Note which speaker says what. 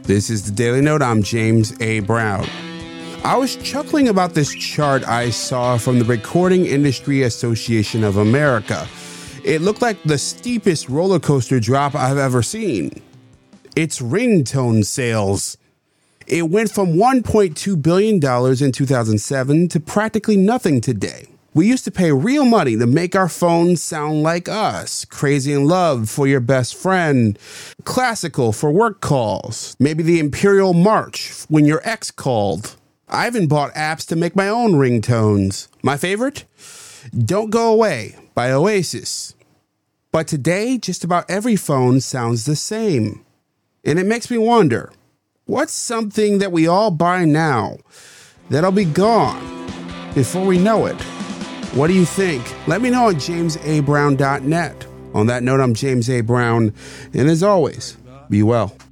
Speaker 1: This is the Daily Note. I'm James A. Brown. I was chuckling about this chart I saw from the Recording Industry Association of America. It looked like the steepest roller coaster drop I've ever seen. It's ringtone sales. It went from $1.2 billion in 2007 to practically nothing today. We used to pay real money to make our phones sound like us. Crazy in Love for your best friend. Classical for work calls. Maybe the Imperial March when your ex called. I even bought apps to make my own ringtones. My favorite? Don't Go Away by Oasis. But today, just about every phone sounds the same. And it makes me wonder, what's something that we all buy now that'll be gone before we know it? What do you think? Let me know at jamesabrown.net. On that note, I'm James A. Brown, and as always, be well.